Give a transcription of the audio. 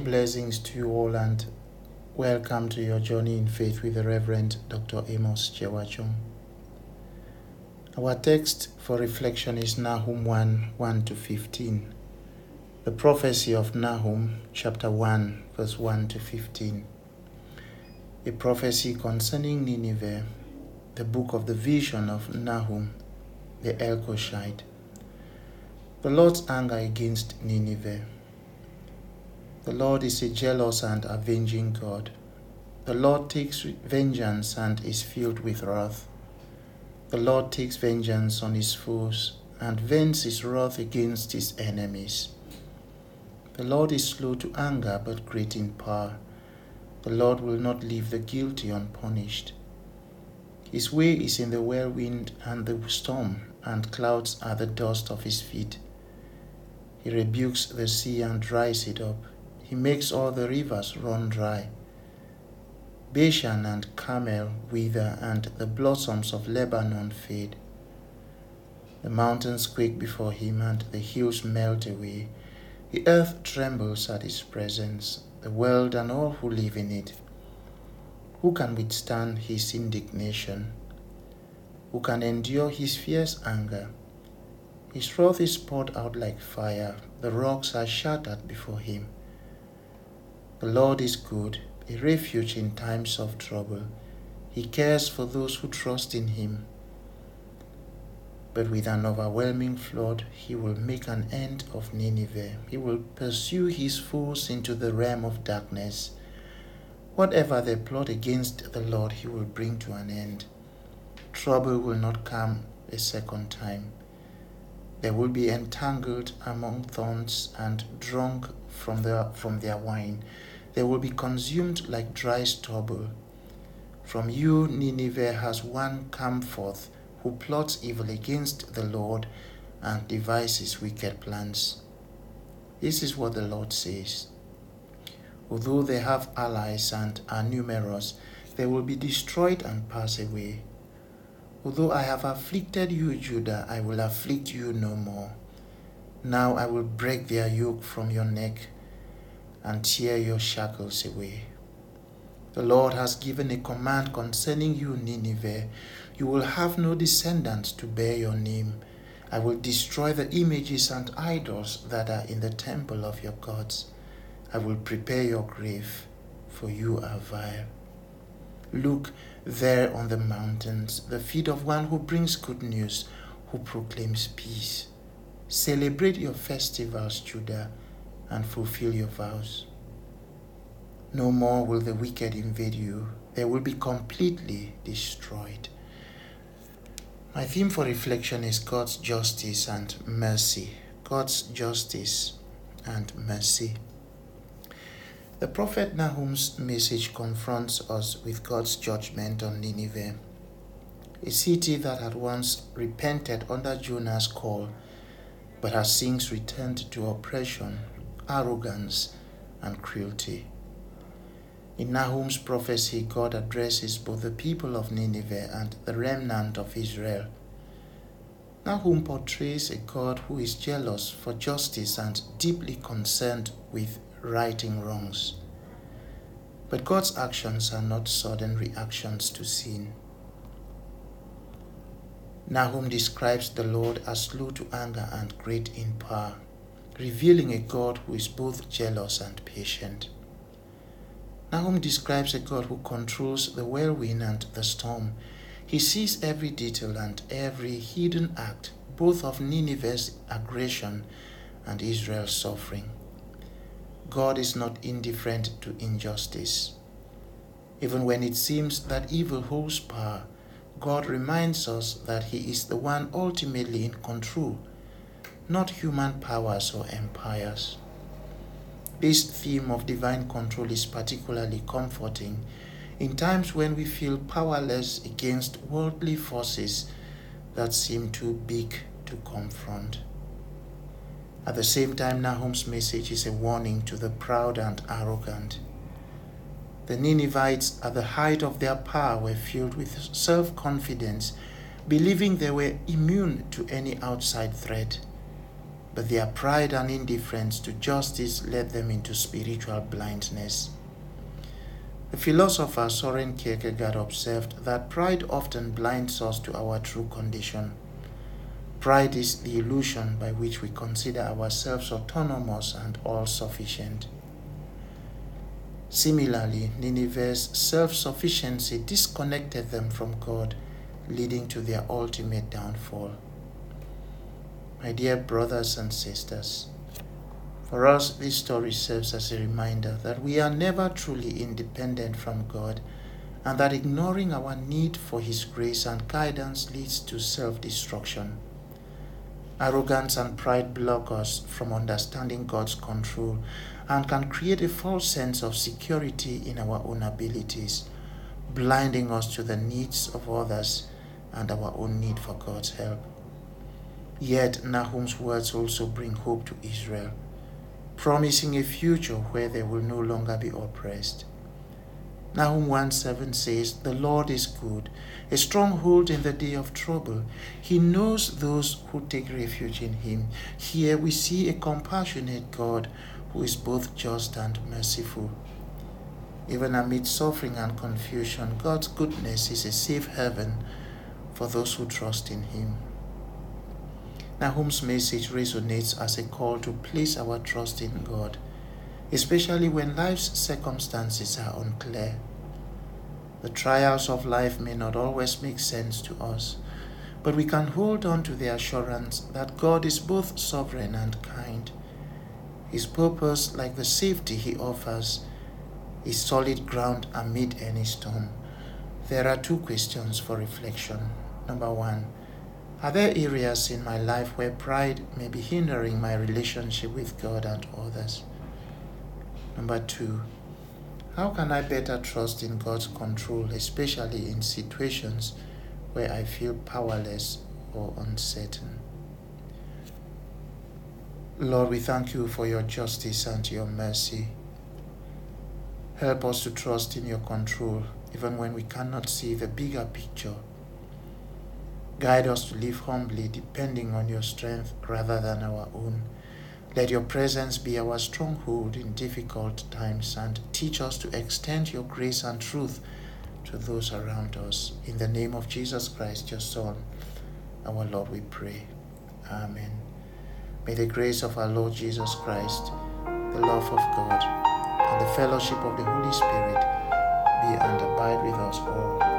Blessings to you all and welcome to your journey in faith with the Reverend Dr. Amos Chewachong. Our text for reflection is Nahum 1:1-15. The prophecy of Nahum, chapter 1, verse 1-15. A prophecy concerning Nineveh, the book of the vision of Nahum, the Elkoshite. The Lord's anger against Nineveh. The Lord is a jealous and avenging God. The Lord takes vengeance and is filled with wrath. The Lord takes vengeance on his foes and vents his wrath against his enemies. The Lord is slow to anger but great in power. The Lord will not leave the guilty unpunished. His way is in the whirlwind and the storm, and clouds are the dust of his feet. He rebukes the sea and dries it up. He makes all the rivers run dry. Bashan and Carmel wither, and the blossoms of Lebanon fade. The mountains quake before him, and the hills melt away. The earth trembles at his presence, the world and all who live in it. Who can withstand his indignation? Who can endure his fierce anger? His wrath is poured out like fire. The rocks are shattered before him. The Lord is good, a refuge in times of trouble. He cares for those who trust in him. But with an overwhelming flood, he will make an end of Nineveh. He will pursue his foes into the realm of darkness. Whatever they plot against the Lord, he will bring to an end. Trouble will not come a second time. They will be entangled among thorns and drunk from their wine. They will be consumed like dry stubble. From you, Nineveh has one come forth who plots evil against the Lord and devises wicked plans. This is what the Lord says. Although they have allies and are numerous, they will be destroyed and pass away. Although I have afflicted you, Judah, I will afflict you no more. Now I will break their yoke from your neck and tear your shackles away. The Lord has given a command concerning you, Nineveh. You will have no descendants to bear your name. I will destroy the images and idols that are in the temple of your gods. I will prepare your grave, for you are vile. Look there on the mountains, the feet of one who brings good news, who proclaims peace. Celebrate your festivals, Judah, and fulfill your vows. No more will the wicked invade you. They will be completely destroyed. My theme for reflection is God's justice and mercy. God's justice and mercy. The prophet Nahum's message confronts us with God's judgment on Nineveh, a city that had once repented under Jonah's call, but has since returned to oppression, arrogance, and cruelty. In Nahum's prophecy, God addresses both the people of Nineveh and the remnant of Israel. Nahum portrays a God who is jealous for justice and deeply concerned with righting wrongs. But God's actions are not sudden reactions to sin. Nahum describes the Lord as slow to anger and great in power, revealing a God who is both jealous and patient. Nahum describes a God who controls the whirlwind and the storm. He sees every detail and every hidden act, both of Nineveh's aggression and Israel's suffering. God is not indifferent to injustice. Even when it seems that evil holds power, God reminds us that he is the one ultimately in control, not human powers or empires. This theme of divine control is particularly comforting in times when we feel powerless against worldly forces that seem too big to confront. At the same time, Nahum's message is a warning to the proud and arrogant. The Ninevites, at the height of their power, were filled with self-confidence, believing they were immune to any outside threat. but their pride and indifference to justice led them into spiritual blindness. The philosopher Søren Kierkegaard observed that pride often blinds us to our true condition. Pride is the illusion by which we consider ourselves autonomous and all-sufficient. Similarly, Nineveh's self-sufficiency disconnected them from God, leading to their ultimate downfall. My dear brothers and sisters, for us this story serves as a reminder that we are never truly independent from God, and that ignoring our need for His grace and guidance leads to self-destruction. Arrogance and pride block us from understanding God's control and can create a false sense of security in our own abilities, blinding us to the needs of others and our own need for God's help. Yet Nahum's words also bring hope to Israel, promising a future where they will no longer be oppressed. Nahum 1:7 says, "The Lord is good, a stronghold in the day of trouble. He knows those who take refuge in Him." Here we see a compassionate God who is both just and merciful. Even amid suffering and confusion, God's goodness is a safe haven for those who trust in Him. Nahum's message resonates as a call to place our trust in God, especially when life's circumstances are unclear. The trials of life may not always make sense to us, but we can hold on to the assurance that God is both sovereign and kind. His purpose, like the safety He offers, is solid ground amid any storm. There are 2 questions for reflection. Number 1, are there areas in my life where pride may be hindering my relationship with God and others? Number 2, how can I better trust in God's control, especially in situations where I feel powerless or uncertain? Lord, we thank You for Your justice and Your mercy. Help us to trust in Your control, even when we cannot see the bigger picture. Guide us to live humbly, depending on Your strength rather than our own. Let Your presence be our stronghold in difficult times, and teach us to extend Your grace and truth to those around us. In the name of Jesus Christ, Your Son, our Lord, we pray. Amen. May the grace of our Lord Jesus Christ, the love of God, and the fellowship of the Holy Spirit be and abide with us all